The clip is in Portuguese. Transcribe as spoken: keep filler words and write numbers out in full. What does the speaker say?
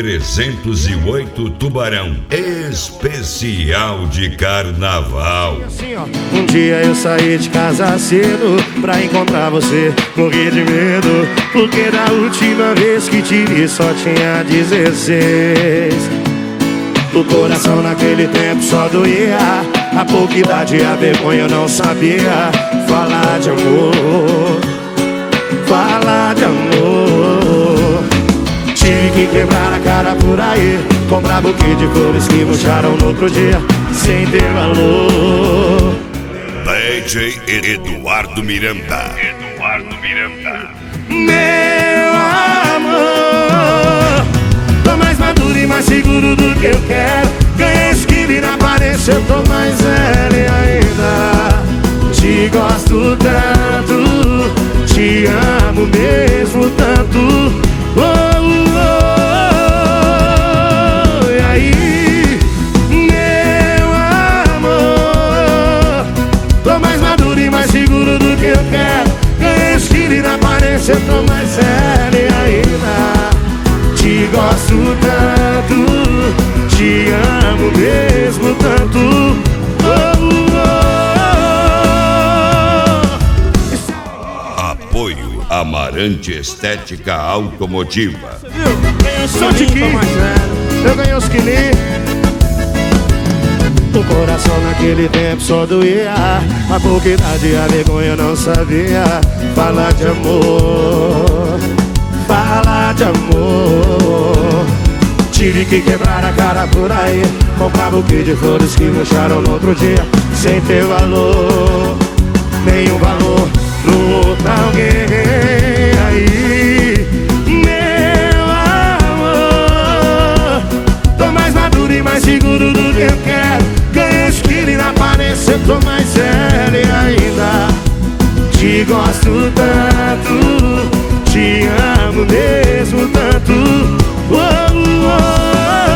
trezentos e oito Tubarão, especial de carnaval. Um dia eu saí de casa cedo pra encontrar você, morri de medo, porque da última vez que te vi só tinha dezesseis. O coração naquele tempo só doía, a pouca idade a vergonha eu não sabia falar de amor, falar de amor. Tive que quebrar a cara por aí, comprar buquê de flores que murcharam no outro dia, sem ter valor. D J Eduardo Miranda. Eduardo Miranda. Meu amor, tô mais maduro e mais seguro do que eu quero. Ganhei esquiva e na aparência eu tô mais velho ainda. Te gosto tanto, te amo mesmo tanto. Oh, oh, oh, e aí, meu amor, tô mais maduro e mais seguro do que eu quero. Ganhei estilo e na aparência eu tô mais sério ainda. Te gosto tanto, te amo mesmo tanto. Oh, oh, oh. Apoio Amarante Estética Automotiva. Eu sou tiquinho, eu ganhei os quilinhos. O coração naquele tempo só doía, a pouca idade a vergonha eu não sabia falar de amor, falar de amor. Tive que quebrar a cara por aí, comprar buquê de flores que murcharam no outro dia, sem ter valor, nenhum valor no outro alguém. Aí, meu amor, tô mais maduro e mais seguro do que eu quero. Ganhei esquilo e na aparência eu tô mais sério ainda. Te gosto tanto, te amo mesmo tanto. Oh, oh, oh.